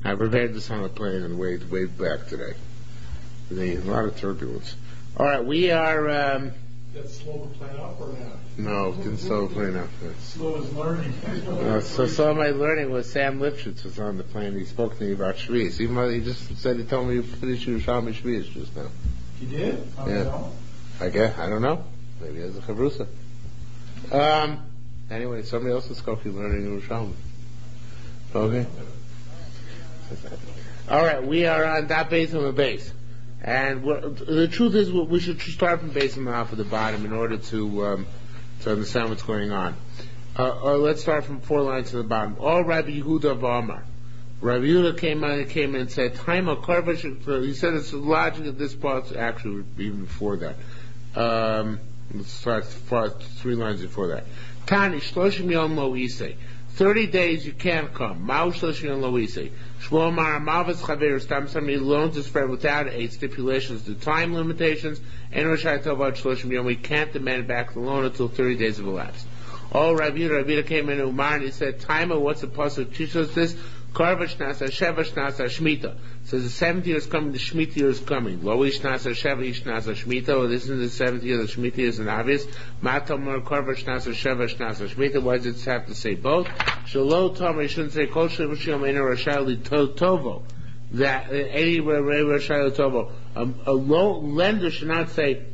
I prepared this on the plane and way back today. There's a lot of turbulence. All right, we are. Did slow the plane up or not? No, didn't slow the plane up. Slow as learning. So my learning was Sam Lipschitz was on the plane. He spoke to me about Shvius. Even though he just said he told me you finished Yerushalmi Shvius just now. He did? How do you know? I guess I don't know. Maybe he has a chavrusa. Anyway, somebody else is Skokie learning Yerushalmi. Okay. All right, we are on that base on the base. And the truth is, we should start from base and off at the bottom in order to understand what's going on. Let's start from 4 lines to the bottom. All Rabbi Yehuda V'Amar. Rabbi Yehuda came in and said, "Time of Karbash." He said it's logic at this part. Actually, even before that. Let's start 3 lines before that. Tani Shloshim Yom Lo Isei. 30 days you can't come. Ma'u Shloshim Yom Lo Isei. Shmuel Mar Malvus Chaver Stam somebody loans his friend without a stipulations to time limitations. And Roshai Tovat Shloshim Yom, we can't demand back the loan until 30 days have elapsed. Oh, Rabbi Yehuda came in Umar and he said, "Timer, what's the pasuk teaches us this? Karvash Nasa Shevash Nasa Shmita." Says the 7th year is coming, the Shemitah year is coming. Lo Ish Nasa Sheva Ish Nasa Shmita. Oh, this is the 7th year, the Shemitah isn't obvious. Matamar Karvash Nasa Shevash Nasa Shmita. Why does it have to say both? Shalo Tomer, you shouldn't say Kol Shevash Yom Eina Rashali Tovo. That any Rashali Tovo. A lender should not say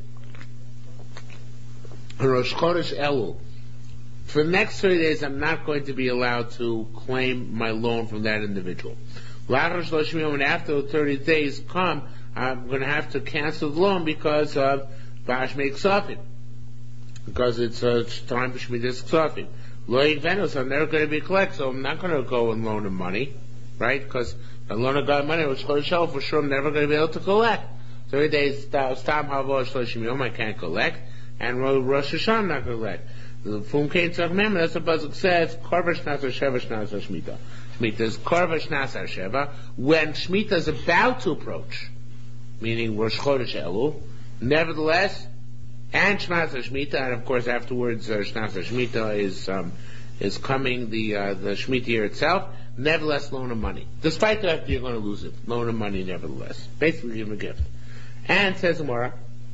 Rosh Chodesh Elul. For the next 30 days, I'm not going to be allowed to claim my loan from that individual. And after 30 days come, I'm going to have to cancel the loan because of Bash Ksafim. Because it's time for Shemitah's Ksafim. Loik Venus, I'm never going to be collect, so I'm not going to go and loan him money, right? Because I loan a guy money, which for sure I'm never going to be able to collect. 30 days, Stam Havo Shloshim Yom, I can't collect, and Rosh Hashanah I'm not going to collect. The Fum Kain Tzach Mem, that's what Pasuk says, Karvash Nasa Sheva Shnasa Shemitah. Shemitah is Karvash Nasa Sheva. When Shemitah is about to approach, meaning Rosh Chodesh Elul, nevertheless, and Shnasa Shemitah, and of course afterwards Shnasa Shemitah is coming, the Shemitah year itself, nevertheless loan him money. Despite the fact that you're going to lose it, loan him money nevertheless. Basically give him a gift. And says Amora,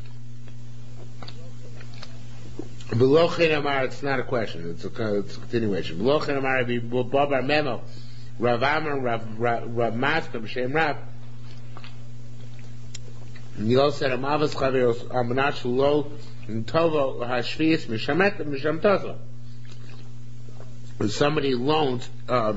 it's not a question, it's a continuation. B'lochin Amar Babar Memo, Rav Amar, Rav Maska, B'Shem Rav. Yol said, Amavas Chaveros, Amanat Shlo, Tovo Hashvius, Misham Tozo. When somebody loans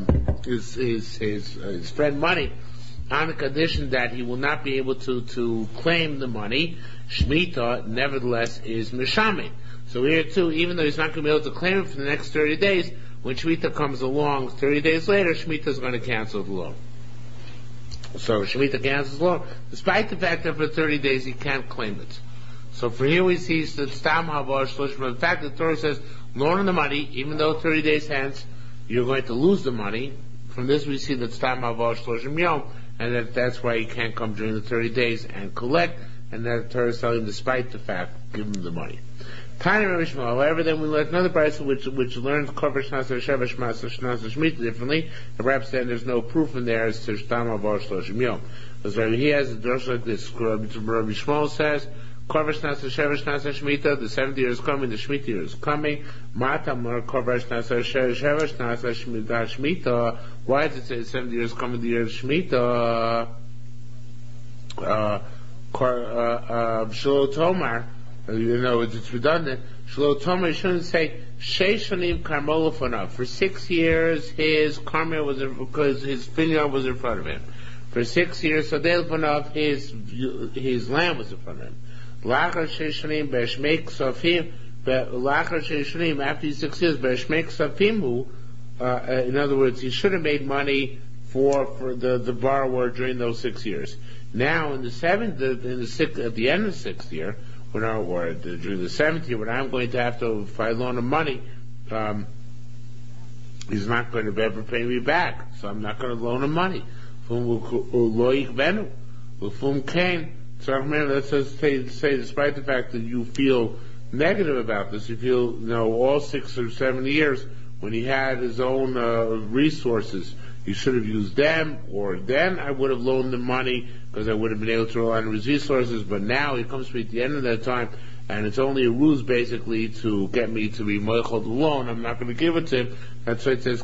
his friend money on the condition that he will not be able to claim the money, Shemitah nevertheless is Mishameh. So here too, even though he's not going to be able to claim it for the next 30 days, when Shemitah comes along 30 days later, Shemitah is going to cancel the loan. So Shemitah cancels the loan, despite the fact that for 30 days he can't claim it. So for here we see that Stam Havash Shloshim. In fact, the Torah says, loan him the money, even though 30 days hence you're going to lose the money. From this we see that Stam Havash Shloshim Yom, and that's why he can't come during the 30 days and collect, and that the Torah is telling him, despite the fact, give him the money. However, then we learn another price which learns Karvash Nasa Shevash Nasa Shemitah differently. And perhaps then there's no proof in there as to Stam Havash Shloshim Yom. Because he has a drush like this. Rabbi Shmuel says, Karvash Nasa Shevash Nasa Shemitah, the 7th year is coming, the Shemitah year is coming. Matamar Karvash Nasa Shevash Nasa Shemitah. Why does it say the 7th year is coming, the year of Shemitah? Shlo Tomar. It's redundant. Shlo Tomer shouldn't say Sheishanim Karmola Fanav. For 6 years, his karma was because his vineyard was in front of him. For 6 years, Sadel Fanav, his land was in front of him. Lachar Sheishanim Beshmek Safim. Lachar Sheishanim after these 6 years Beshmek Safimu. In other words, he should have made money for the borrower during those 6 years. Now, in the 7th, at the end of the 6th year. Or during the 7th year, when I'm going to have to, if I loan him money, he's not going to ever pay me back, so I'm not going to loan him money. Let's just say, despite the fact that you feel negative about this, you feel, all 6 or 7 years, when he had his own resources, he should have used them, or then I would have loaned him money because I would have been able to rely on his resources, but now he comes to me at the end of that time, and it's only a ruse basically to get me to be moichel the loan. I'm not going to give it to him. That's why it says,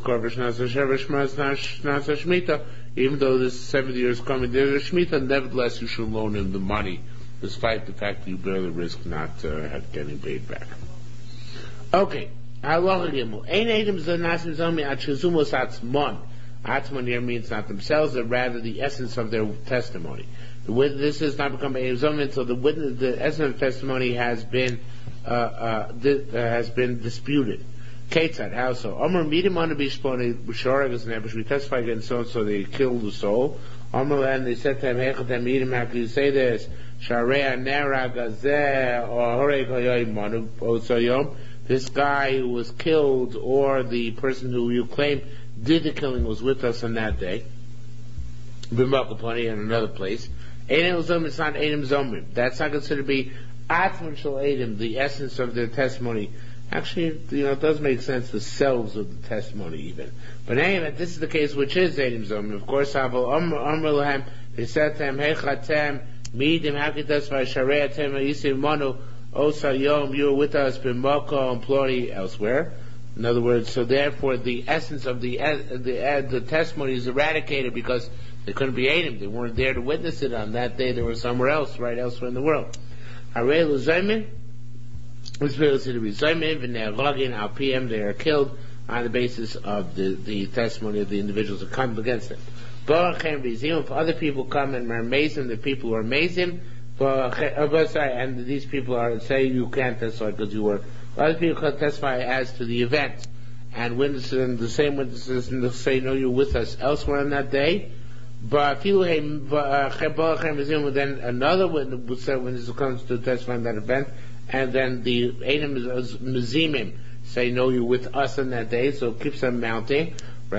even though this 70 years coming, there's a Shemitah, nevertheless you should loan him the money, despite the fact that you bear the risk not getting paid back. Okay. Halacha Gimel. Ein edim zanasim zomi at shezumos atzmon. Atzmon here means not themselves, but rather the essence of their testimony. This has not become a zomi until the essence of the testimony has been disputed. Ketzad, how so? Omer midim on the bishponi b'shoreg as nebush. We testify against so they killed the soul. Omer and they said to him, Hechatem midim. How can you say this? Sharei nera gazeh or horei koyoy manu otzoyom. This guy who was killed, or the person who you claim did the killing, was with us on that day. B'makaponi in another place. Eidim zomim, it's not eidim zomim. That's not considered to be atman shel eidim, the essence of their testimony. Actually, it does make sense, the selves of the testimony even. But anyway, this is the case which is eidim zomim. Of course, they said to him, Hechatem, midim, how can testify, Sharei atem yisim manu, Osa Yom, you were with us, Bimoko and Plori elsewhere. In other words, so therefore the essence of the testimony is eradicated because they couldn't be Eidim. They weren't there to witness it on that day. They were somewhere else, right elsewhere in the world. Harei Zaymin, which means to be Zaymin, V'ne'erogin al PM, they are killed on the basis of the testimony of the individuals who come against them. If other people come and are amazing, the people who are amazing, and these people are say you can't testify because you were. Other people can testify as to the event, and witnesses, and the same witnesses, and they'll say, "No, you're with us elsewhere on that day." But then another witness who comes to testify on that event, and then the Eidim Mizimim say, "No, you're with us on that day." So it keeps them mounting.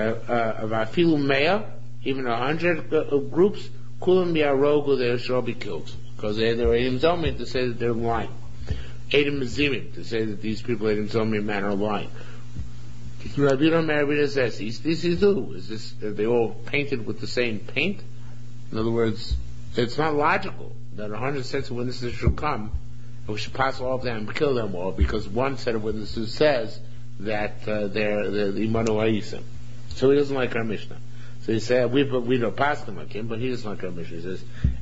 Even 100 groups, Kulam Yarogu, they shall be killed. Because they're Eidim Zomim to say that they're lying. Eidim Mizimim to say that these people, Eidim Zomim man, are lying. Rabbi Merabina says, is this, are they all painted with the same paint? In other words, it's not logical that 100 sets of witnesses should come, and we should pass all of them and kill them all, because one set of witnesses says that they're the Imanu Ha'isim. So he doesn't like our Mishnah. So he said, we don't pass them like him, but he doesn't like our Mishnah. He says,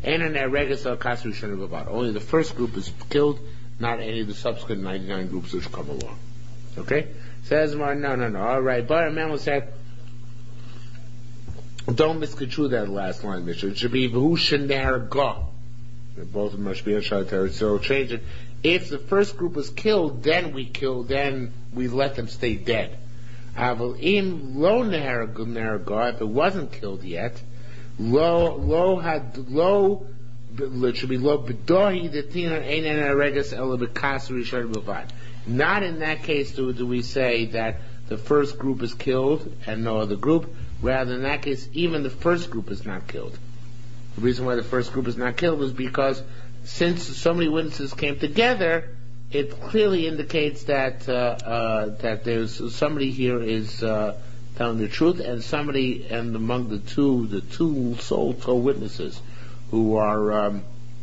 only the first group is killed, not any of the subsequent 99 groups which come along. Okay? Says Mar, no. Alright, but Imam said, don't misconstrue that last line, Mishnah. It should be V'hu Shener Ga. Both of them must be a Shatar, so change it. If the first group was killed, then we let them stay dead. Aval im lo ner Ga, if it wasn't killed yet, it should be lo b'dohi detina einen aregas ela b'kas rishon b'vad. Not in that case do we say that the first group is killed and no other group. Rather, in that case, even the first group is not killed. The reason why the first group is not killed is because since so many witnesses came together, it clearly indicates that there's somebody here is telling the truth, and somebody, and among the two sole witnesses who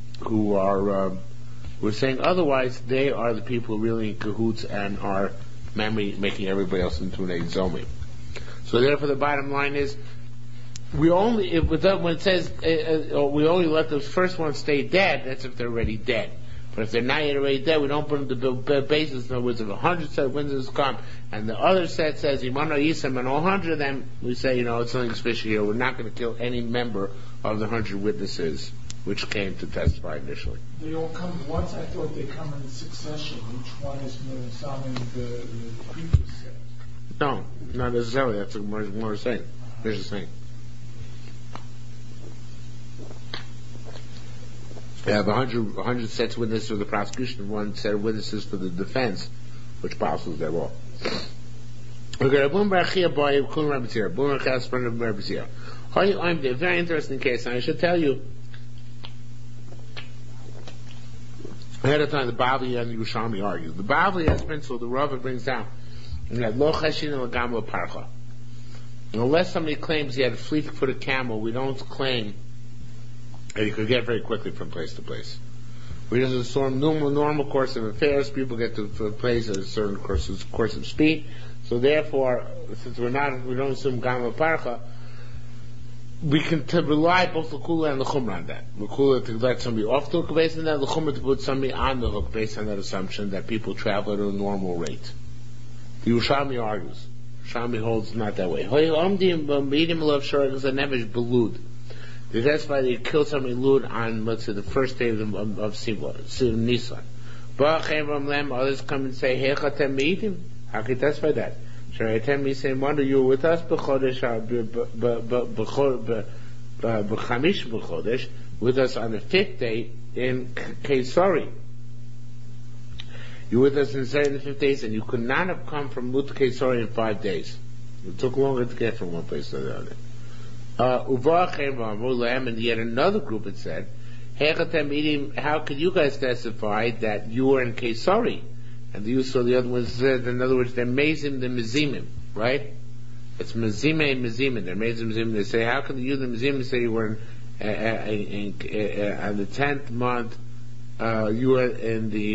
we're saying otherwise, they are the people really in cahoots and are making everybody else into an Zomi. So therefore, the bottom line is, when it says we only let the first one stay dead, that's if they're already dead. But if they're not yet already dead, we don't put them to the basis. In other words, if 100 set of witnesses come, and the other set says Imanu Yisem, and all 100 of them, we say, it's something special here. We're not going to kill any member of the 100 witnesses which came to testify initially. They all come at once. I thought they come in succession. Each one is examining the previous set. No, not necessarily. That's what we're saying. Here's the thing. We have 100 sets of witnesses for the prosecution, one set of witnesses for the defense, which passes their law. Okay, a very interesting case, and I should tell you, ahead of time, the Bavli and the Yerushalmi argue. The Bavli has principle, the Rava brings down, that lo cheshin l'gam lo parcha. Unless somebody claims he had a fleet-footed camel, we don't claim that he could get very quickly from place to place. We just assume normal course of affairs. People get to a place at a certain course of speed. So therefore, since we don't assume Gama Parcha, we can rely both L'Kula and L'Chumra on that. L'Kula to let somebody off the hook based on that, L'Chumra to put somebody on the hook based on that assumption that people travel at a normal rate. The Yerushalmi argues. Yerushalmi holds not that way. That's why they killed somebody lewd on, let's say, the first day of Nisan. Others come and say, how can you testify that? Me say, wonder you were with us with us on the 5th day in Kesari. You were with us in the 5th days, and you could not have come from Lut to Kesari in 5 days. It took longer to get from one place to the other. And yet another group had said, how could you guys testify that you were in Kesari? And the use of the other one said, in other words, they're Mezim, the Mezimim, right? It's Mezime and Mezimim. They're Mezim, Mezimim. They say, how can you, the Mezimim, say you were on the 10th month, you were in the,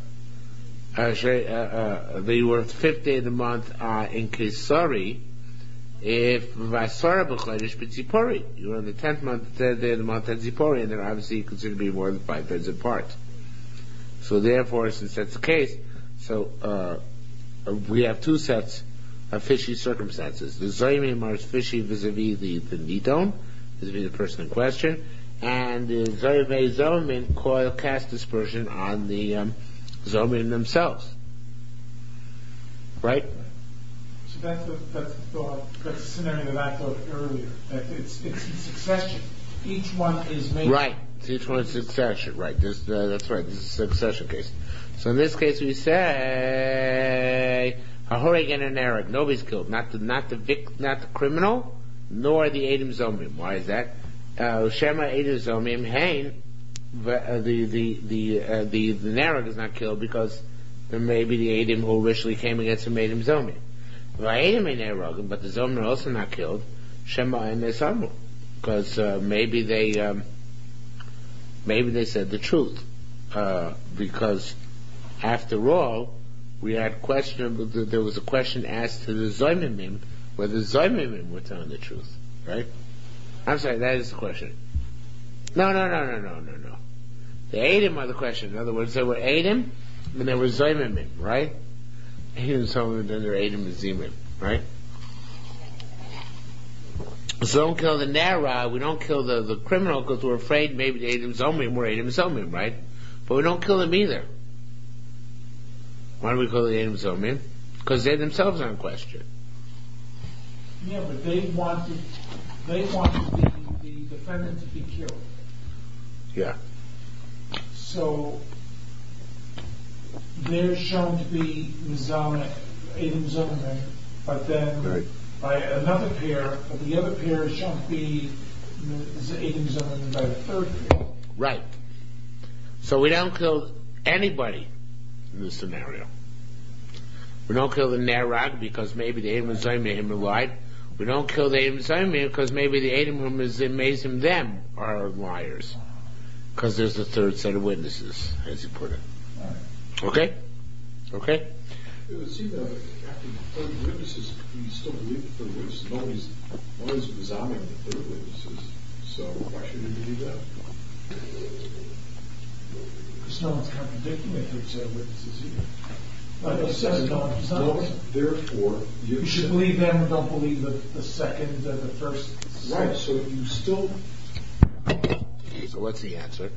you were the 5th day of the month, in Kesari, if Vasara B'Chodesh B'Tzipori, you were on the 10th month, the 3rd day of the month at Zipori, and they're obviously considered to be more than 5/3 apart. So therefore, since that's the case, we have two sets of fishy circumstances. The Zoymim are fishy vis-a-vis the Nidon, vis-a-vis the person in question, and the Zoymim cast dispersion on the Zoymim themselves. Right? So that's the thought, that's the scenario that I thought earlier, that it's in succession. Each one is made. Right. Each one is succession. Right. That's right. This is a succession case. So in this case, we say Hahoreg and an Arab. Nobody's killed. Not the criminal, nor the Eidim Zomim. Why is that? Shema Eidim Zomim Hain. The Nareg is not killed because there may be the Eidim who originally came against the Eidim Zomim. Va'edim and Nareg, but the Zomim are also not killed. Shema and Nesamu, because maybe they said the truth, because after all, there was a question asked to the Zoymimim whether the Zoymimim were telling the truth, right? I'm sorry, that is the question. No. The Eidim are the question. In other words, there were Eidim and there were Zoymimim, right? Eidim Zoymimim, then there were Eidim and Zimim, right? So don't kill the Nara, we don't kill the criminal because we're afraid maybe the Eidim Zomim were Eidim Zomim, right? But we don't kill them either. Why do we call the Eidim Zomim? Because they themselves are in question. Yeah, but they wanted the defendant to be killed. Yeah. So they're shown to be Eidim Zomim, but then Right. By another pair, but the other pair is shown to be Eidim Zomim by the third pair. Right. So we don't kill anybody in this scenario. We don't kill the Nerag because maybe the Eidim Zomim lied. We don't kill the Eidim Zomim because maybe the Eidim who Mezim them are liars. Because there's a third set of witnesses, as you put it. Right. Okay? It would seem that after the third witnesses, you still believe the third witnesses. Nobody's examining the third witnesses. So why should you believe that? Because no one's contradicting the third set of witnesses either. Like I said, no one's not. Therefore, you should believe them or don't believe the second, the first. Right, so you still... So what's the answer?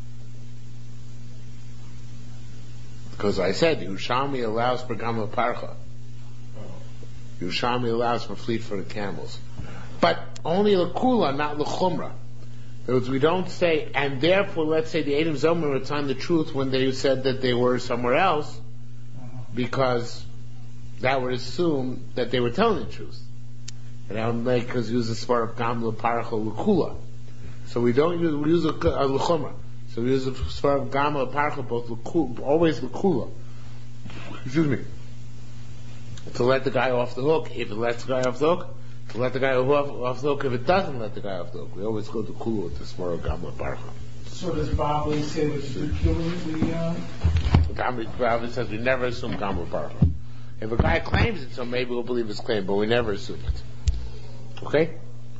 Because I said, Yerushalmi allows for Gama Parcha. Yerushalmi allows for fleet-footed camels. But only L'Kula, not L'Chumra. In other words, we don't say, and therefore, let's say the Eidim Zomim were telling the truth when they said that they were somewhere else, because that would assume that they were telling the truth. And that would make us use the svar of Gama Parcha L'Kula. So we use a L'Chumra. So we use the svar of Gama Parcha, always L'Kula. Excuse me. To let the guy off the hook. If it lets the guy off the hook, to let the guy off the hook if it doesn't let the guy off the hook. We always go to Kulu with the Smara Gamla Baruch. So does Bobby say that you're killing Bobby says we never assume Gamla Baruch. If a guy claims it, so maybe we'll believe his claim, but we never assume it. Okay?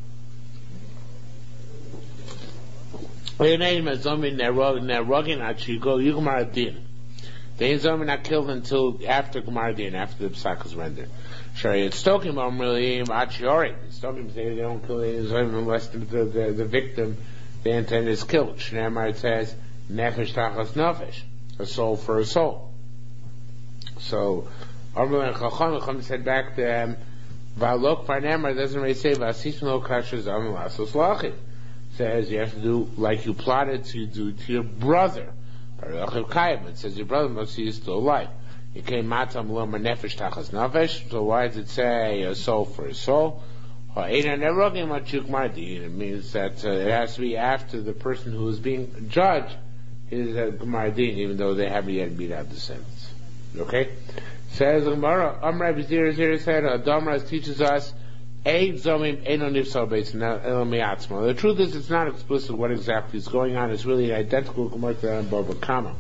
They ain't Zomin not killed until after Gemara Din, after the Psak is rendered. Shariat Stokim really Achiori. Stokim say they don't kill Zomin unless the victim, the intent is killed. Shneimar says Nefesh Tachas Nefesh, a soul for a soul. So Amrullah Chacham said back to them, Valok Farnemar doesn't really say Vasis no Kasher Zomin Lasos Lachim. Says you have to do like you plotted to do to your brother. It says your brother must see you still alive. You came matam loma nefesh tachas nefesh. So why does it say a soul for a soul? It means that it has to be after the person who is being judged is a Gemardin, even though they haven't yet beat out the sentence. Okay? Says Gemara, Amr Abizir said, Damras teaches us the truth is, it's not explicit what exactly is going on. It's really identical to Baba Kama.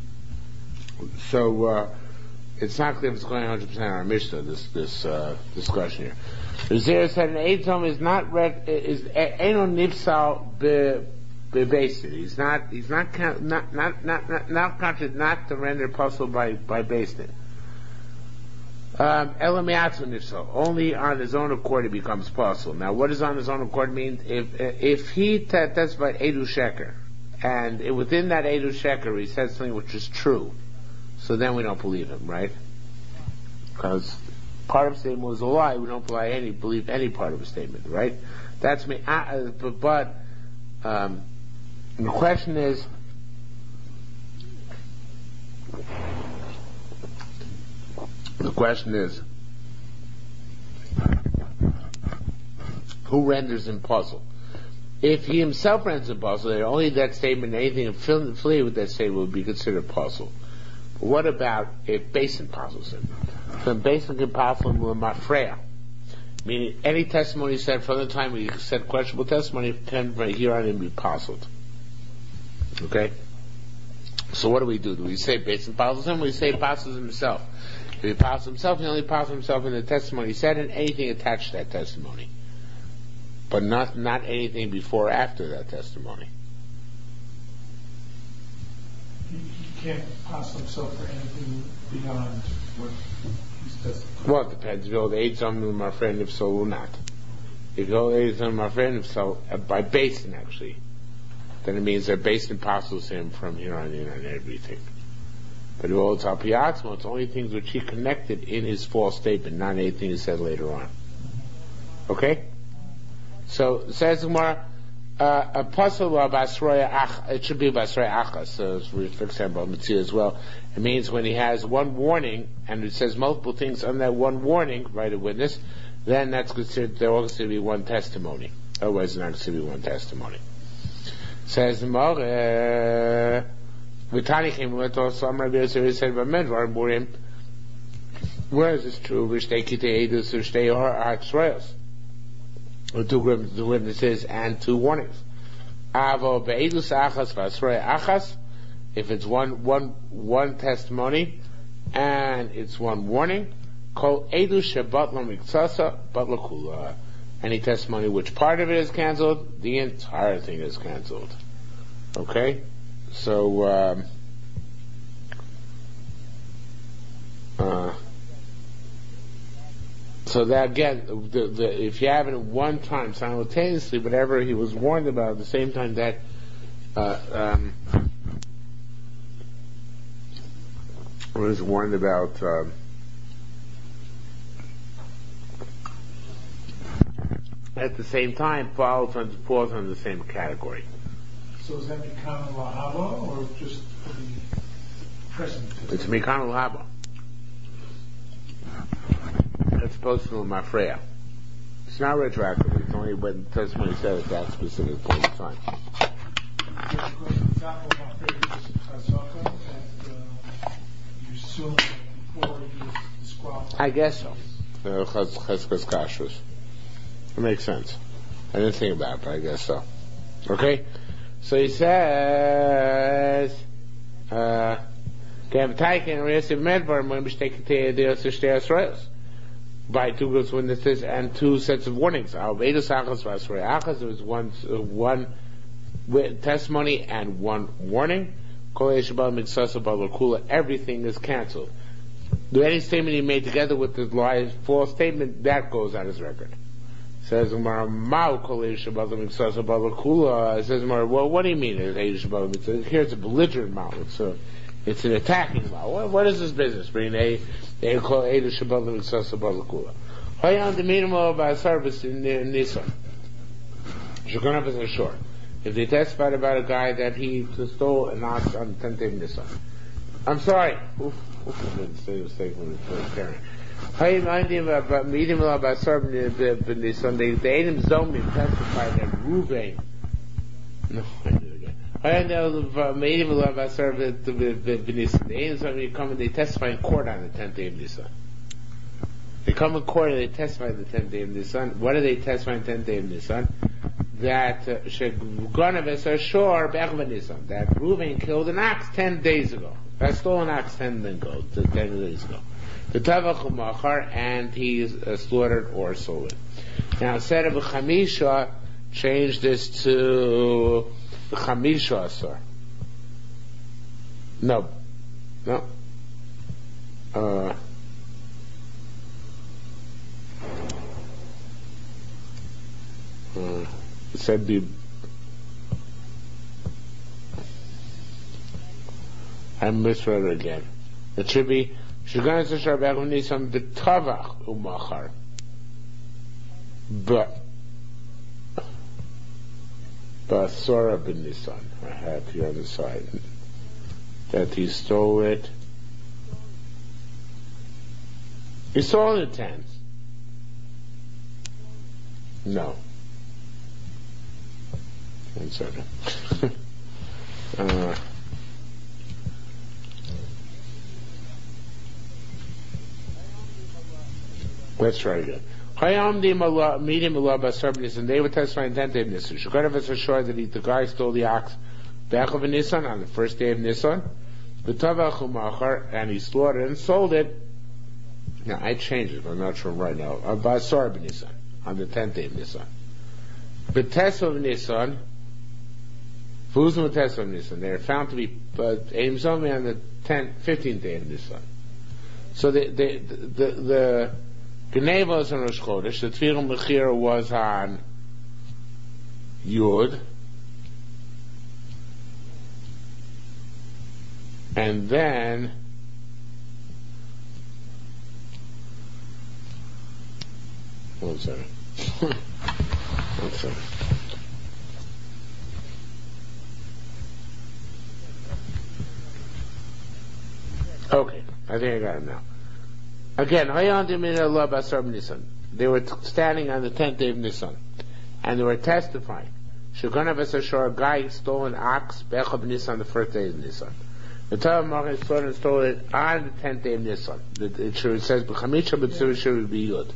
So it's not clear if it's going 100% on our Mishnah. This discussion here. Zera said an Eid Zom is not read. Is Eno Nifsal bebasid. He's not to render possible by based. Only on his own accord it becomes possible. Now, what does on his own accord mean? If he testified Edu Sheker, and within that Edu Sheker he said something which is true, so then we don't believe him, right? Because part of a statement was a lie, we don't believe any part of a statement, right? That's me. But the question is, who renders him puzzle? If he himself renders him puzzle, only that statement, anything affiliated with that statement would be considered puzzle. But what about if Basin puzzles him? So Basin can puzzle him with Mafreya. Meaning, any testimony said from the time we said questionable testimony can from here on in be puzzled. Okay? So what do? Do we say Basin puzzles him, or we say he puzzles himself? If he puzzles himself, he only puzzles himself in the testimony he said and anything attached to that testimony. But not anything before or after that testimony. He can't puzzle himself for anything beyond what he's testifying. Well, it depends. If you hold AIDS on my friend, if so or not. If you hold AIDS on my friend, if so, by Basin actually, then it means that Basin puzzles him from here on in on everything. But if it's al piatzmo, it's only things which he connected in his false statement, not anything he said later on. Okay? So, it says Gemara, a puzzle of Basroya it should be Basroya Achas, so for example, Mitzvah as well. It means when he has one warning, and it says multiple things on that one warning, write a witness, then that's considered, there also to be one testimony. Otherwise, it's not considered to be one testimony. Says Gemara, Vitani came with us, some Rabbi Yosef said, where is this true? Which they keep the edus, which they are Atzroyos. Or two witnesses and two warnings. Avo be'edus achas v'asroya achas. If it's one testimony and it's one warning, kol edus shebat lo miktsasa bat lo kula. Any testimony which part of it is cancelled, the entire thing is cancelled. Okay? So, so that again, if you have it at one time simultaneously, whatever he was warned about at the same time that was warned about at the same time falls under the same category. So is that Mikana Lahaba or just for the present? It's Mikana Lahaba. It's supposed to be Mafreya. It's not retroactive. It's only when testimony said at that specific point in time. I guess so. Cheskas Kashrus. That makes sense. I didn't think about it, but I guess so. Okay? So he says, by two groups witnesses and two sets of warnings. There was one testimony and one warning. Everything is cancelled. Any statement he made together with the false statement, that goes on his record. Says Gemara, says Gemara, well, what do you mean? Here it's a belligerent mouth. It's an attacking mouth. What is this business? Bring they call Eidu Shabbatim Mitzvah Kula. Hayan the minimum of our service in Nisan. Shukanav is ashore. If they testified about a guy that he stole an ox on the 10th day of Nisan. I'm sorry. I didn't say a mistake when we first carrying. How you mind him about meeting him about serving the Sunday? The Adam Zomim testified that Ruvain. No, I did it again. I know made him about serving the Nisan. The Adam Zomim come and they testify in court on the 10th day of Nisan. They come in court and they testify on the 10th day of Nisan. What do they testify on the 10th day of Nisan? That Sheganav is ashore back of Nisan. That Ruvain killed an ox 10 days ago. I stole an ox 10 days ago. The Tavach Umachar, and he slaughtered or sold it. Now, instead of a Chamisha, change this to the Chamisha Asar. No. It said the. I misread it again. It should be Shagan Sashar Bagam Nisan the Tavach Umachar. But Basara bin Nisan, I have here on the side. That he stole it. He stole the 10th. No. 1 second. Let's try again. Meeting Allah Basar and they were testifying 10th day of Nisan. Shukarav is assured that the guy stole the ox back of Nisan on the first day of Nisan. The Tavach Umachar, and he slaughtered and sold it. Now I changed it, but I'm not sure right now. Basar Nisan on the 10th day of Nisan. Betes of Nisan. Who's the Betes of Nisan? They are found to be Eim Zomi on the 15th day of Nisan. So the Geneva was on Rosh Chodesh. The Tfirim Mechira was on Yud. And then one second. Okay, I think I got it now. Again, they were standing on the 10th day of Nisan, and they were testifying. Shukanav Esashor, a guy stole an ox, Bechab Nisan, the first day of Nisan. The Torah Machar stole it on the 10th day of Nisan. It says, B'chamisha b'tzur should be Yud.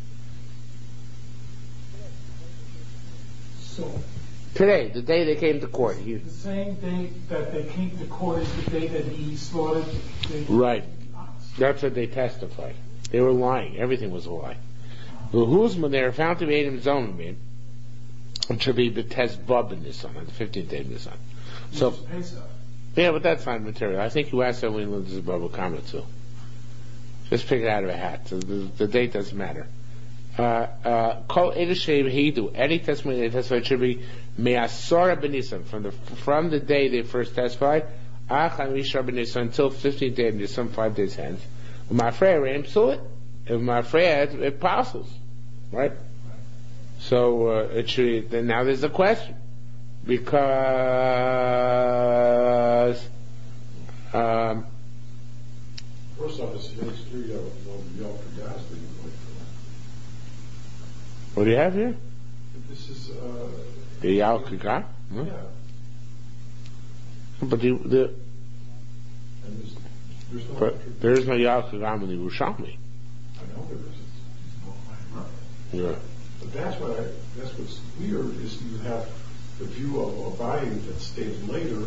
So, today, the day they came to court. The same day that they came to court is the day that he slaughtered the right. That's what they testified. They were lying. Everything was a lie. The Huzman, they were found to be Adam Zomim, which should be the test Bab in Nisan, on the 15th day of Nisan. So, yeah, but that's not material. I think you asked that when you learned this Bible comment too. Just pick it out of a hat. So the date doesn't matter. Call any testimony they testified should be Me'asara ben Nisan, from the day they first testified, until 15th day of Nisan, 5 days hence. Ma'afreya saw it. If Ma'afreya it apostles, right? So it should. Then now there's a question, because first off, it's history of Yom Kippur. What do you have here? This is the Yal Kikar? Yeah. But there is no Yal Kikar in the Yerushalmi. I know there isn't. Yeah. But But that's what's weird is you have the view of Abaye that stated later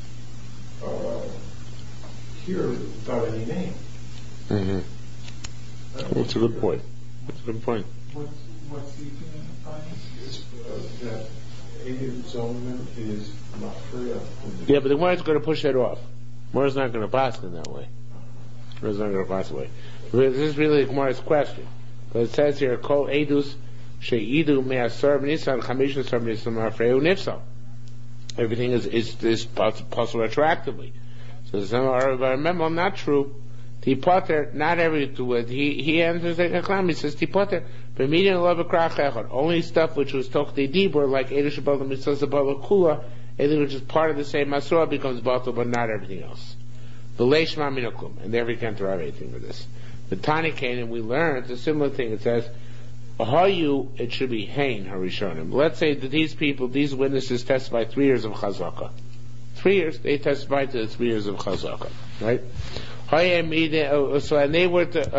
here without any name. Mm-hmm. That's a good point. That's a good point. What's the opinion of It's that Edu Zolman is Mafreya. Yeah, but the Gemara is going to push that off. Gemara's not going to pass in that way. Gemara's not going to pass away. This is really Gemara's question. But it says here, Kol Edus She'idu Me'asar B'Nisan Chamisha Sar B'Nisan Mafreya Nifsal. Everything is possible retroactively. So some are, remember, not true. Tipoter, not every he answers like a clam. He says Tipoter, but median love a krach echad. Only stuff which was talked to dibur, like Edish Abel Mitzvah Abel Kula, anything which is part of the same Masorah becomes batal, but not everything else. The Leishma Minakum, and there we can't derive anything with this. The Tani Canaan, we learned a similar thing. It says, Ahayu, it should be Hain Harishonim. Let's say that these people, these witnesses testify 3 years of Chazaka. 3 years, they testified to the 3 years of Chazaka, right? So and they were to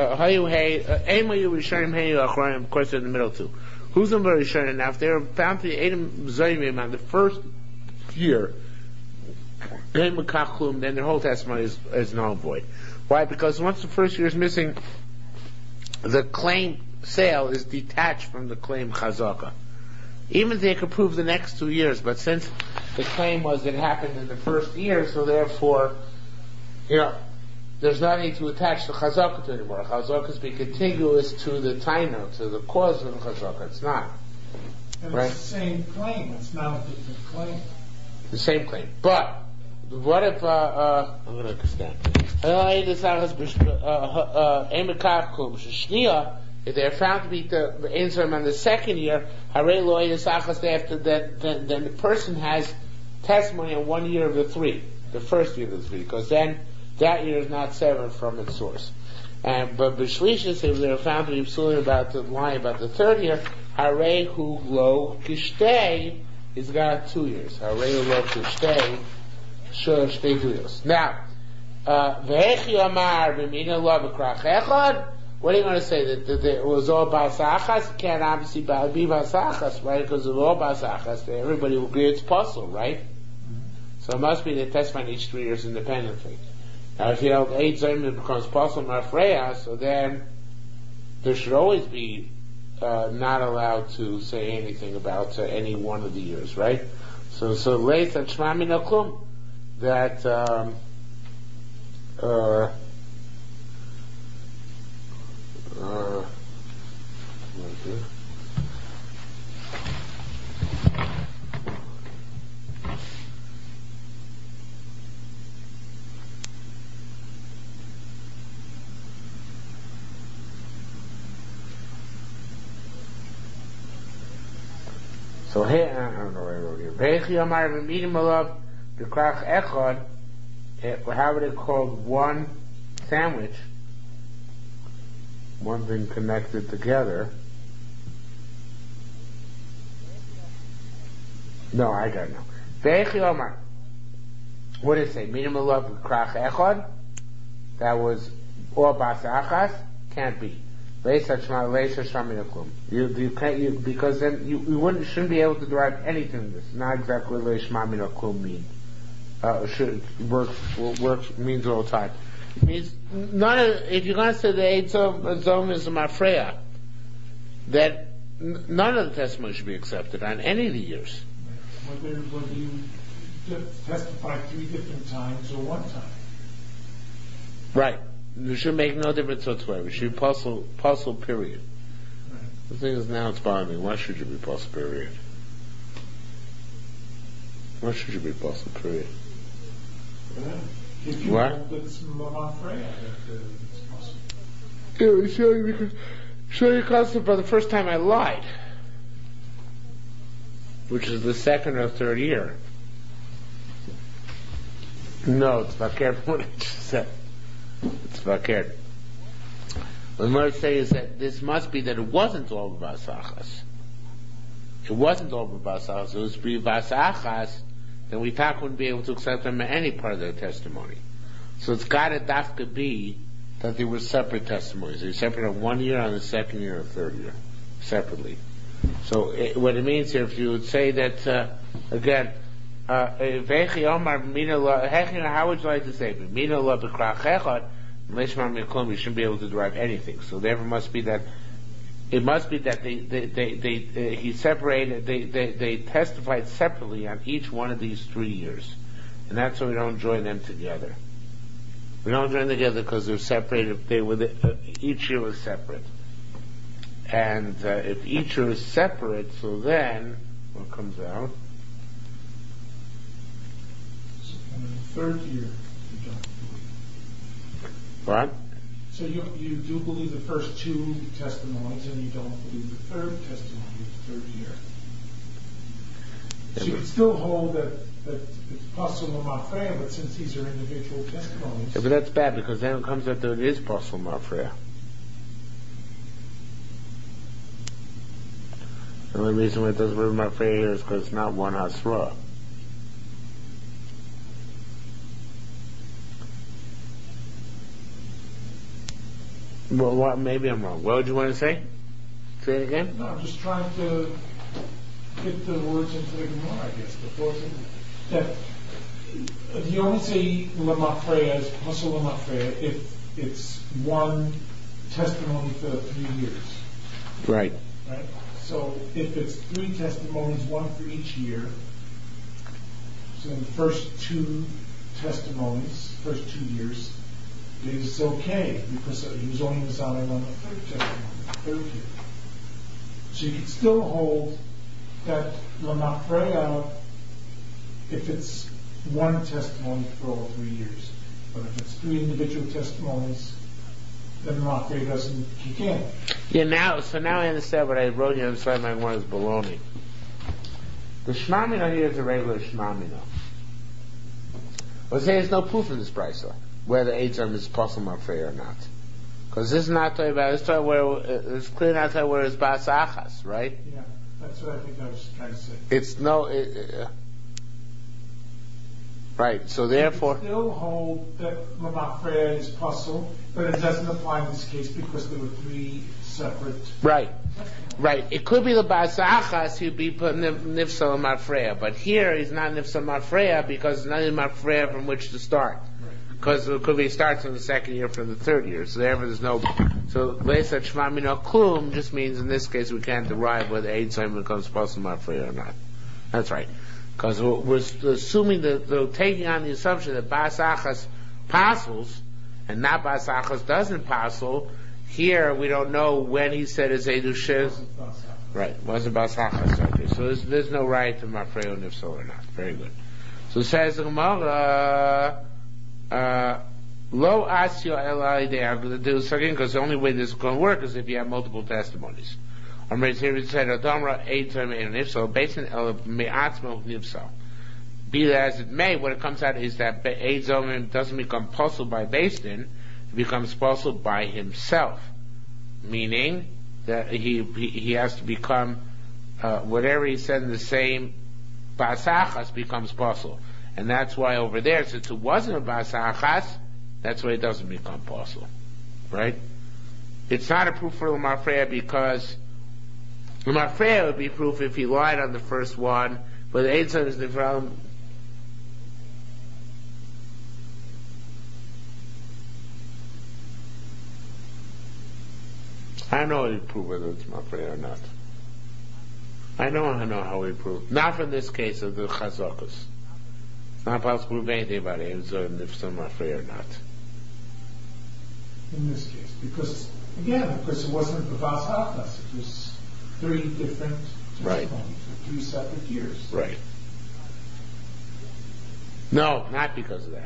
of course in the middle too. Who's in Rishonim? Now if they were found to be Edom Zoyim on the first year, then their whole testimony is null and void. Why? Because once the first year is missing, the claim sale is detached from the claim Chazaka. Even if they could prove the next 2 years, but since the claim was it happened in the first year, so therefore, there's nothing to attach the Chazaka to anymore. Chazaka is be contiguous to the Taino, to the cause of the Chazaka. It's not. And right? It's the same claim. It's not a different claim. The same claim. But, what if, I'm going to understand. If they're found to be the Einzim on the second year, then the person has testimony on 1 year of the 3, the first year of the 3, because then that year is not severed from its source. But B'Shlishis, if they're found to be psulim about the lie about the third year, Harei Hu Lo Kishtei, he's got 2 years. Harei Hu Lo Kishtei, Shtei 2 years. Now, Ve'echi Amar B'Mina Lo B'Krach Echad. What are you going to say? That it was all Basachas? It can't obviously be Basachas, right? Because it's all Basachas. Everybody will agree it's possible, right? So it must be they testify each 3 years independently. Now if you have 8 Zayim, it becomes possible Mafreya, so then there should always be not allowed to say anything about any one of the years, right? So Leith and Shema Min Klum, that so here, I don't know where I wrote here. Ve'echi Amar V'midim Alav B'Krach Echad, how would it called one sandwich, one thing connected together. No, I don't know. Ve'echi Amar, what did it say? Midim Alav B'Krach Echad, that was or Basachas, can't be. Because then you shouldn't be able to derive anything from this. Not exactly what Shema Min Klum mean. Works means all the time. It means if you're going to say the Eid Zom is a Mafreya, that none of the testimony should be accepted on any of the years. Whether you testify 3 different times or 1 time. Right. It should make no difference whatsoever. It should be puzzle, period. Right. The thing is, now it's bothering me. Why should you be puzzle, period? Why should you be puzzle, period? If you what? hold that it's Mafreya, it's possible. Yeah, it's showing you concept for the first time I lied, which is the second or third year. No, it's not careful what I just said. It's fakir. What I'm going to say is that this must be that it wasn't all Basachas. It wasn't all Basachas. It was Basachas, then we wouldn't be able to accept them in any part of their testimony. So it's got to dafka be that they were separate testimonies. They were separate on 1 year, on the second year, or third year, separately. So what it means here, if you would say that again, Vechi Omar Mina La, how would you like to say it? Mina La B'Krach Echad, Lishma Miklum, you shouldn't be able to derive anything. So therefore, must be that it must be that he separated, they testified separately on each one of these 3 years, and that's why we don't join them together. We don't join them together because they're separated. Each year was separate, and if each year is separate, so then what comes out? And in the third year, you don't believe. What? So you do believe the first 2 testimonies, and you don't believe the third testimony of the third year. So you can still hold that it's possible mafreya, but since these are individual testimonies. Yeah, but that's bad because then it comes out that it is possible mafreya. The only reason why it doesn't work mafreya here is because it's not one hasra. Well, what? Maybe I'm wrong. What would you want to say? Say it again. No, I'm just trying to get the words into the Gemara, I guess. That you only say lamafreya is pasul lamafreya if it's one testimony for 3 years. Right. Right. So if it's 3 testimonies, 1 for each year. So in the first 2 testimonies, first 2 years, is okay because he was only resigning on the third testimony, the third year. So you can still hold that lamafreya if it's one testimony for all 3 years. But if it's 3 individual testimonies, then lamafreya doesn't kick in. Yeah, now I understand what I wrote here inside my one is baloney. The shmamina here is a regular shmamina. Let's say there's no proof in this brisa whether Eitzam is possible mafreya or not. Because this is not talking about, it's clearly not talking where it's bas achas, right? Yeah, that's what I think I was trying to say. It's no, right, so therefore... You still hold that lamafreya is possible, but it doesn't apply in this case because there were 3 separate... Right. Right. It could be the bas achas, he'd be put nifsal mafreya, but here he's not nifsal mafreya because it's not mafreya from which to start. Because it could be starts in the second year from the third year. So therefore there's no... So Leisa Shmamino Klum just means in this case we can't derive whether Eitzim becomes possible mafreya or not. That's right. Because we're assuming that they're taking on the assumption that Bas Achas passels and not Bas Achas doesn't passel. Here we don't know when he said his Edushes. Right. Wasn't Bas Achas. Okay. So there's no right to mafreya nifsal or not. Very good. So it says the Gemara... Lo asyo elai they are going to do second because the only way this is going to work is if you have multiple testimonies. Here said Adamra Eitzim and Nifsal based on Me'atzmo Nifsal. Be that as it may, what it comes out is that Eitzim doesn't become possible by based in, it becomes possible by himself. Meaning that he has to become whatever he said in the same Basachas becomes possible. And that's why over there, since it wasn't a bas achas, that's why it doesn't become possible. Right? It's not a proof for Lamafreya because Lamafreya would be proof if he lied on the first one, but the Eitzim is the problem. I don't know how to prove whether it's Mafreya or not. I know how we prove. Not from this case of the Chazakas. It's not possible to prove anything about it, if some are free or not. In this case, because it wasn't the Bas Achas, it was 3 different testimonies for 3 separate years. Right. No, not because of that.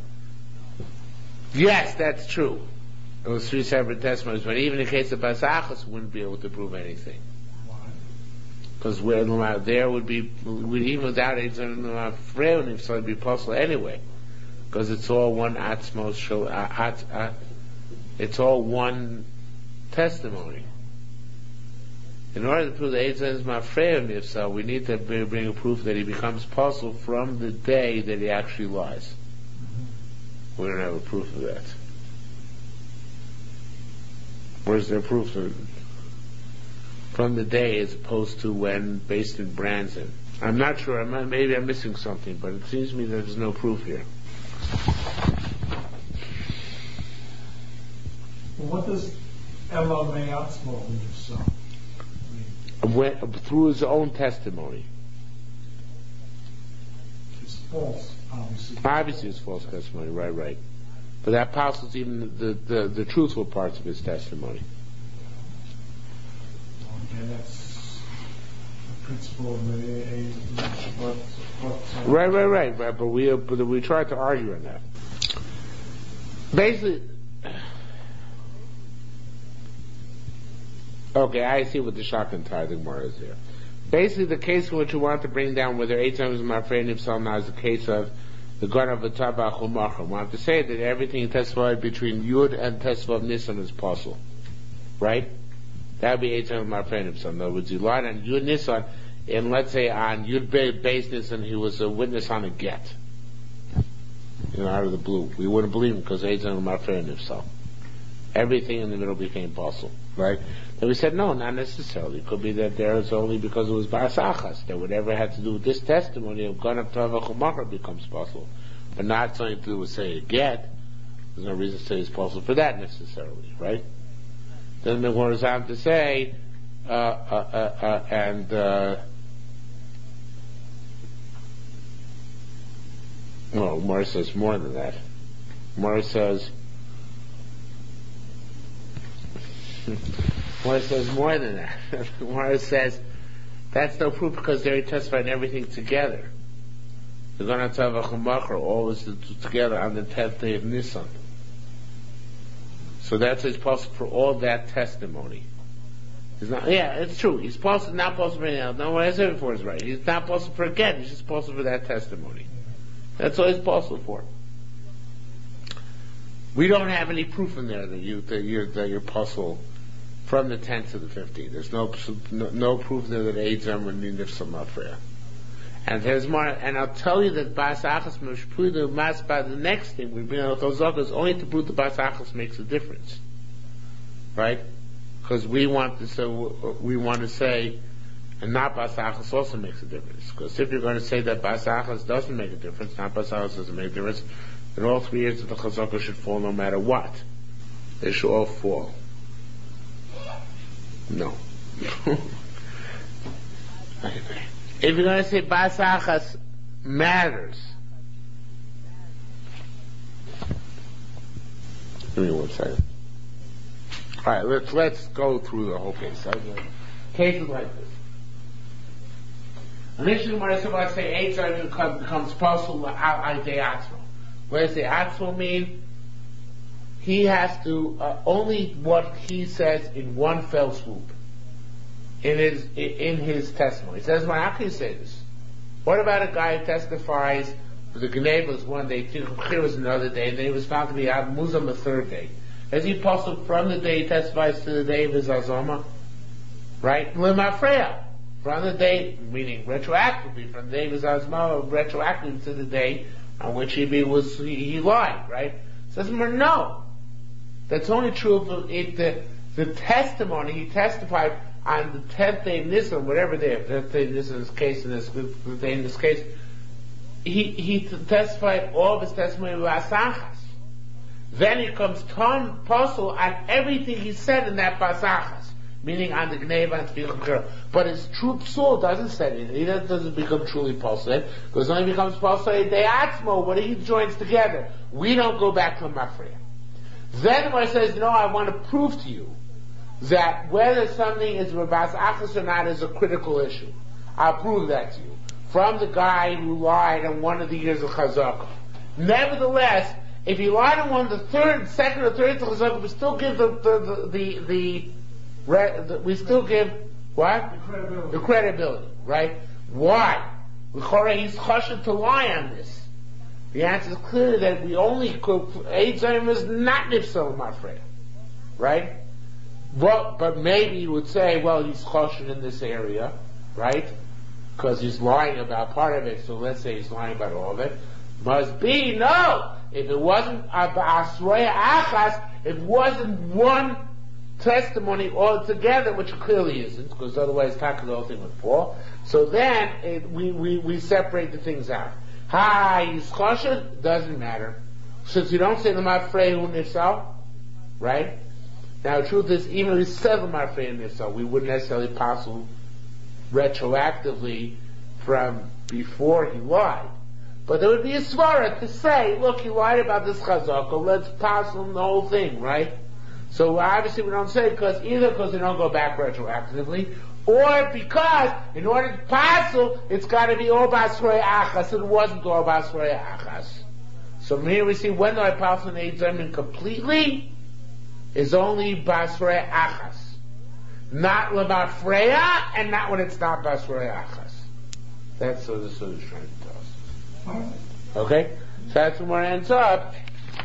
Yes, that's true. It was 3 separate testimonies, but even in the case of Bas Achas, wouldn't be able to prove anything. Because there would be, even without it, so it'd be possible anyway. Because it's all one atzmos, it's all one testimony. In order to prove the Eitzim is mafreya nifsal, we need to bring a proof that he becomes possible from the day that he actually lies. We don't have a proof of that. Where's their proof of it? from the day as opposed to when based in Branson. I'm not sure. Maybe I'm missing something, but it seems to me there's no proof here. Well, what does Ella Me'atzmo mean, so? Through his own testimony. It's false, obviously. Obviously it's false testimony, right. But that passes even the truthful parts of his testimony. Okay, that's the principle of the Right. But we tried to argue on that. Basically, okay, I see what the shotgun tie the Gemara is here. Basically, the case in which we want to bring down whether 8 times my friend himself now is the case of the gun of the Tabach Umacher. We want to say that everything testified between Yud and Tesvav Nisan is possible. Right? That would be 8 times my friend himself. In other words, he lied on Yud Nisan, and let's say on Yud Beis Nisan he was a witness on a get. Out of the blue. We wouldn't believe him because 8 times my friend himself. Everything in the middle became possible. Right? Then we said, no, not necessarily. It could be that there is only because it was Ba'asachas, that whatever had to do with this testimony of Gon of Tavach Umacher becomes possible. But not something to do with, say, a get. There's no reason to say it's possible for that necessarily, right? Then the Gemara is on to say, well, Gemara says more than that. Gemara says more than that. Gemara says that's no proof because they testified everything together. They're going to have a Chumacher, all was together on the 10th day of Nisan. So that's his possible for all that testimony. It's true. He's possible, not possible for anything else. No, what I said before is right. He's not possible for again. He's just possible for that testimony. That's all he's possible for. We don't have any proof in there that you're possible from the 10th to the 15th. There's no proof there that AIDS are nifsal mafreya. And there's more, and I'll tell you that Ba'asachas Meshpudu Masba, the next thing we bring out Chazak is only to prove that Ba'asachas makes a difference. Right? Because we want to say, and not Ba'asachas also makes a difference. Because if you're going to say that Ba'asachas doesn't make a difference, not Ba'asachas doesn't make a difference, then all 3 years of the Chazaka should fall no matter what. They should all fall. No. If you're going to say Ba'asachas matters, give me 1 second. Alright, let's go through the whole case. Cases like this. Initially, when I say 8 times becomes possible out day atzmo. What does the atzmo mean? He has to only what he says in one fell swoop in his testimony. He says, how can you say this? What about a guy who testifies the Gneva was one day, Tikkun was another day, and then he was found to be Ab Muzam the 3rd day? Is he possible from the day he testifies to the day of his Azoma? Right? Lemafreya. From the day, meaning retroactively, from the day of his Azoma, retroactively to the day on which he lied, right? Says, no. That's only true if the testimony, he testified on the 10th day of Nisan, whatever day, 10th day of Nisan's case, in this case, he testified all of his testimony with Asachas. Then he comes Pasul on everything he said in that Pasachas, meaning on the Gneva and Tfichim. But his true Psul doesn't say it. He doesn't become truly Pasul. Because it only becomes Pasul de Atzmo, when he joins together. We don't go back to Mafreya. Then when he says, no, I want to prove to you that whether something is Rabas Achas or not is a critical issue. I'll prove that to you. From the guy who lied on one of the years of Chazakah. Nevertheless, if he lied on one of the second or third to Chazakah, we still give we still give what? The credibility, right? Why? He's chashed to lie on this. The answer is clearly that we only Eitzayim is not nifsal mafreya, right? Well, but maybe you would say, well, he's chashed in this area, right? Because he's lying about part of it, so let's say he's lying about all of it. Must be, no! If it wasn't Asroya Achas, if it wasn't one testimony altogether, which clearly isn't, because otherwise the whole thing would fall. So then we separate the things out. He's kosher, doesn't matter. Since you don't say the mafrei nifsal, right? Now the truth is, even if we said the mafrei nifsal, we wouldn't necessarily possible retroactively from before he lied. But there would be a svara to say, look, he lied about this chazaka, let's pass him the whole thing, right? So obviously we don't say either because they don't go back retroactively, or because in order to pass him, it's got to be all basrei achas, and it wasn't all basrei achas. So from here we see when do I pass an Eid Zaymin completely is only basrei achas. Not lemafreya, and not when it's not basrei achas. That's what the Suda is trying to tell us. Okay? So that's when it ends up.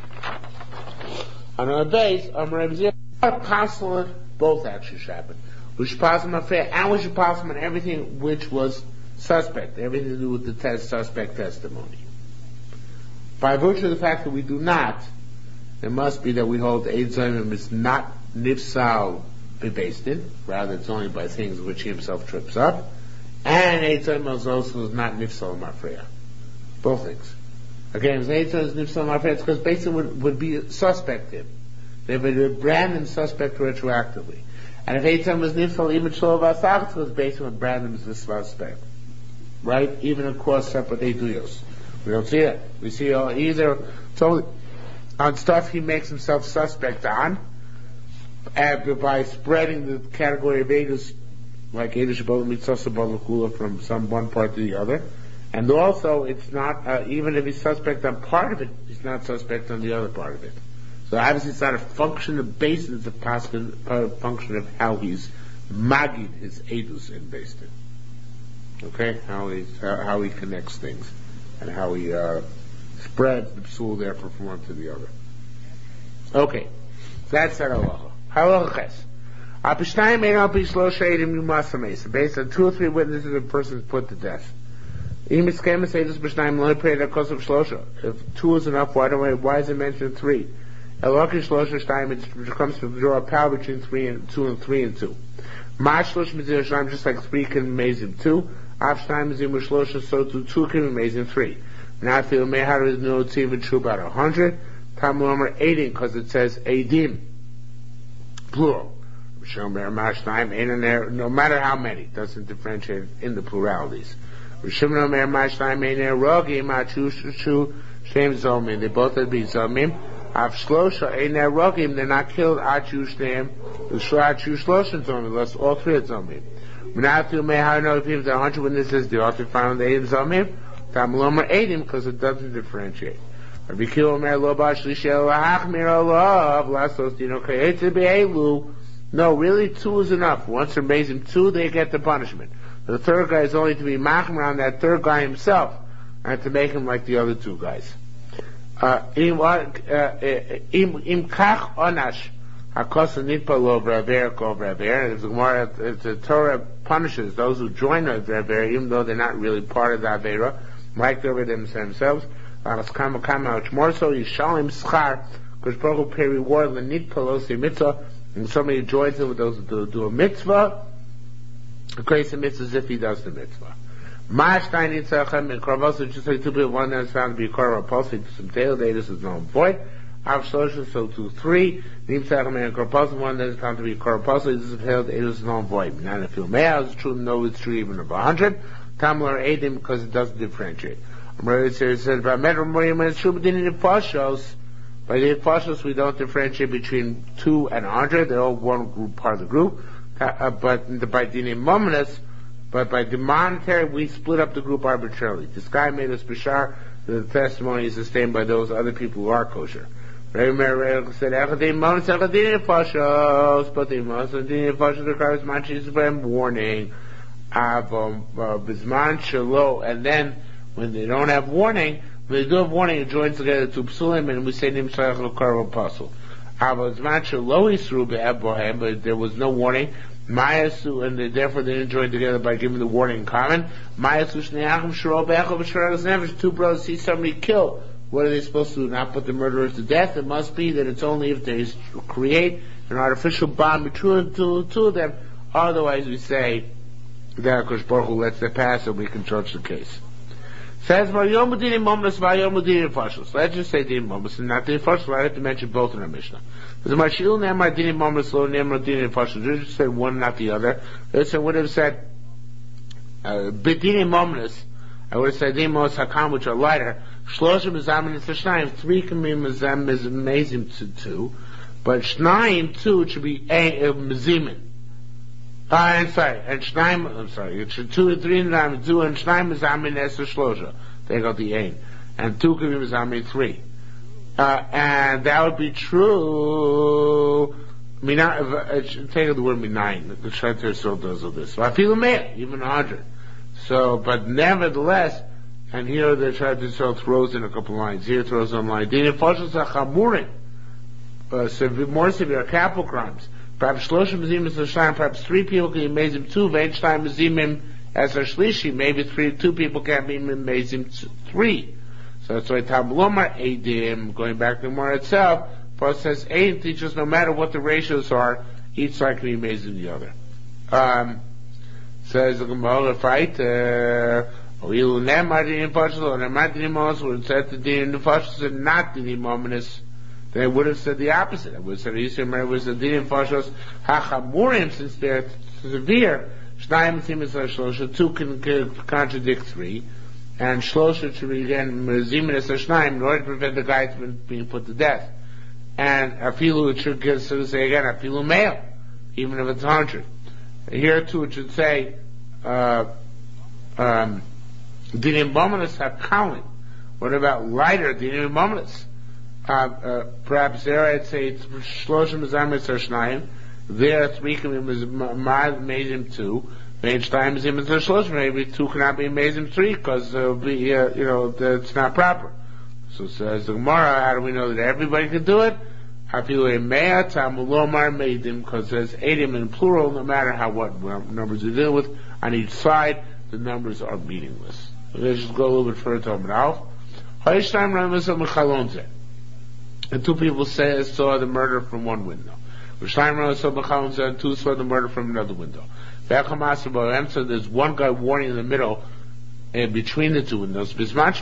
On our base, Apostle, both actions happen. We should pass them affair, and we should pass them on everything which was suspect, everything to do with the suspect testimony. By virtue of the fact that we do not, it must be that we hold the Eid Zayim is not nifsal bebasted, rather it's only by things which he himself trips up, and Eid Zayim is also not nifsal mafreya. Both things. Again, if Eid Zayim is nifsal mafreya, it's because basically would be suspected. They would brand him suspect retroactively. And if Eid Zayim was nifsal, even Shalom Vasach, was basically would brand him as a suspect. Right? Even of course separate Eiduyos. We don't see that. We see either totally on stuff he makes himself suspect on, by spreading the category of Eidus, like Eidush Shabbat Mitzvah Balakula from some one part to the other, and also it's not even if he's suspect on part of it, he's not suspect on the other part of it. So obviously it's not a function of basis, it's a function of how he's magid his Eidus in Beistin. Okay, how he connects things and how he spreads the psul therefore from one to the other. Okay, that's our halacha. Halacha ches. Based on 2 or 3 witnesses, a person is put to death. If 2 is enough, why is it mentioned 3? It comes to draw a power between 3 and 2 and 3 and 2. Just like 3 can be made in 2. So 2 can be made in 3. Now I feel Mehar is no even true about 100. Tamar 18 because it says Edim, plural. No matter how many, doesn't differentiate in the pluralities. They both would be Zomim. They're not killed unless all 3 are Zomim. Now I feel Mehar no if it's 100 when this is the author found Edim Zomim. Tamar 18 because it doesn't differentiate. No, really 2 is enough. Once they're amazing 2, they get the punishment. The 3rd guy is only to be machmir around that 3rd guy himself, and to make him like the other 2 guys. Im kach onash hakosa nitpal over aver over aver. The Torah punishes those who join the aver, even though they're not really part of the avera, like they were themselves. Much more so, Yishalim Schar, because Baruch will pay reward the nitpal mitzvah, and somebody joins him with those who do a mitzvah, the grace of mitzvah as if he does the mitzvah. Ma'ashtein Yitzhachem and Korvos, just like 2 people, one that is found to be Korvos, Pulsi, some tail data is null and void. Av Shlosha, so 2, 3. Yitzhachem and Korvos, one that is found to be Korvos, this is tail data is null and void. Now, if you may, it's true, no, it's true even of 100. Tamlar Edim, because it doesn't differentiate. It says, by the Pashos, we don't differentiate between 2 and 100. They're all one group, part of the group. But by Dinim Mominus, but by the monetary, we split up the group arbitrarily. This guy made us bishar, the testimony is sustained by those other people who are kosher. Rabbi Meir said, Echadim Mominus, Echadim Pashos, but the Dinim Pashos requires manchis for him warning. Bisman Shalo, and then, when they don't have warning, when they do have warning, it joins together to psulim, and we say Nim Shayach L'Karv Apostle. But there was no warning. Mayasu, and therefore they didn't join together by giving the warning in common. Mayasu Shneachim Sharo Be'echel B'Sharagas Nefesh. 2 brothers see somebody killed. What are they supposed to do? Not put the murderer to death? It must be that it's only if they create an artificial bond between two of them. Otherwise, we say that Kosh Baruch Hu lets it pass and we can judge the case. Says, let's just say Din Momus and not Din Fashus. I have to mention both in our Mishnah. Because the Mashil Nemar Din Momus, Lo Nemar Din Fashus. They just said one, not the other. They would have said, Din Momus, I would have said Din Momus Hakam, which are lighter. Shloshim Mezamin and Shnayim, 3 can be Mezim to 2. But Shnayim, 2, it should be Mezimin. And Shnaim, I'm sorry, it's 2 and 3 and 2, and Shnaim is Amin Esther Shlosha. They got the Ain. And 2 could be Amin 3. And that would be true. Take the word Minayin. The Shreter still does all this. So I feel even 100. So, but nevertheless, and here the Shreter still throws in a couple lines. Here it throws on line. Din Foshos HaChamurim. More severe capital crimes. Perhaps Shloshim Mezimim L'Shayim, perhaps 3 people can be Mezim 2, Vein Shnayim Mezimim as a Shlishi, maybe 2 people can be Mezim 3. So that's why Tam Lomar Eidim, going back to the Gemara itself, Paul says Eidim teaches no matter what the ratios are, each side can be Mezim the other. Says the Gemara, fight, Oilu Nemar Dinim Fashos, or Nemar Dinim Mos, would have said the Dinim Fashos and not Dinim Ominous. They would have said the opposite. It would have said Yisrael was the Dinim Fashos HaChamurim, since they're severe. Shnayim Tzim is Shlosha, 2 can contradict 3, and Shlosha should be again Mezimin as Shnayim in order to prevent the guy from being put to death. And Afilu, it should get, so to say again, Afilu male, even if it's 100. Here too it should say Dinim Bominus HaKalim. What about lighter Dinim Bominus? Perhaps there I'd say it's Shloshim Mezamis Shnayim. There 3 can be Mezim 2. Vein Shnayim Mezim Shloshim. Maybe 2 cannot be Mezim 3 because that's not proper. So says the Gemara, how do we know that everybody can do it? Hafilu Mea Tamulomar Meidim, because there's Eidim in plural, no matter what numbers you deal with. On each side, the numbers are meaningless. Let's just go a little bit further to Amrav. Hayishtaim Ramazah Mechalonzeh. And 2 people saw the murder from one window. And 2 saw the murder from another window. So there's one guy warning in the middle, and between the 2 windows.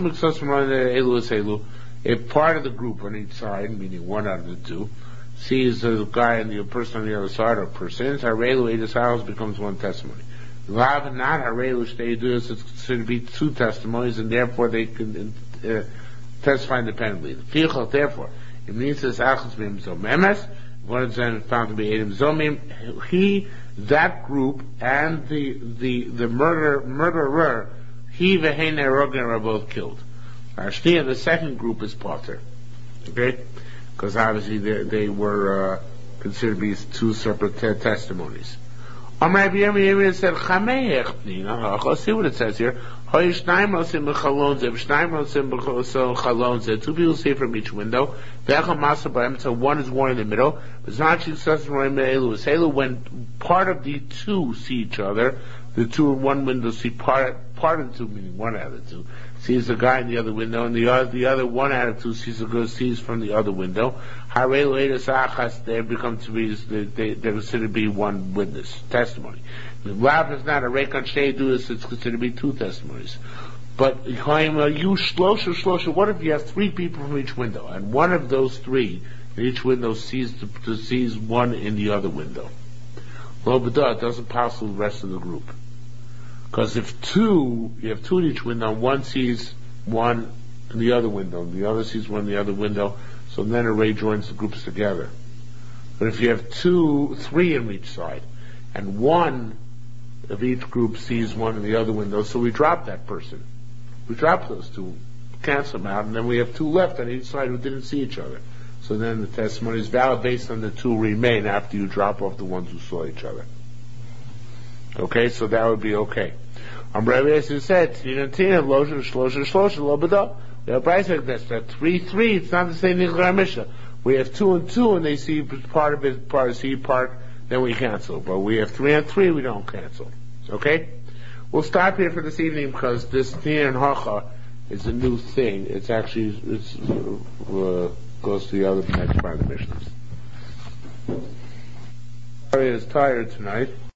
If part of the group on each side, meaning one out of the 2, sees the guy and the person on the other side, or persons, Harelu house becomes one testimony. Lav and not Harelu Shteidus, it's considered to be 2 testimonies, and therefore they can testify independently. Therefore, it means this Achos Mim Zomemes, one of them found to be Eidim Zomim, that group, and the murderer, he Vehein Erogen are both killed. Ashtiya, the second group, is Potter. Okay? Because obviously they were considered to be 2 separate testimonies. Rabbi Yirmiyah said, let's see what it says here. 2 people see from each window. So 1 is warned in the middle. When part of the 2 see each other, the 2 in one window see part of the 2, meaning 1 out of the 2, sees the guy in the other window, and the other 1 out of 2 sees from the other window. They become to be, they're considered to be 1 witness testimony. The Rav is not a Rekon Shteidus, it's considered to be 2 testimonies. But you Shlosha, what if you have 3 people from each window, and one of those 3 in each window sees 1 in the other window? Well, but it doesn't pass the rest of the group. Because if you have 2 in each window, 1 sees 1 in the other window, and the other sees 1 in the other window, so then a ray joins the groups together. But if you have 3 in each side, and 1 of each group sees 1 in the other window, so we drop that person. We drop those 2, cancel them out, and then we have 2 left on each side who didn't see each other. So then the testimony is valid based on the 2 remain after you drop off the ones who saw each other. Okay, so that would be okay. Rabbi Yosef said, Tina, Losha, Shlosha, Lobada. We have a price like this, that 3, it's not the same thing as our Mishnah. We have 2 and 2, and they see part of it, then we cancel. But we have 3 and 3, we don't cancel. Okay? We'll stop here for this evening because this Tina and Hacha is a new thing. It's actually, goes to the other next part of the Mishnah. Ari is tired tonight.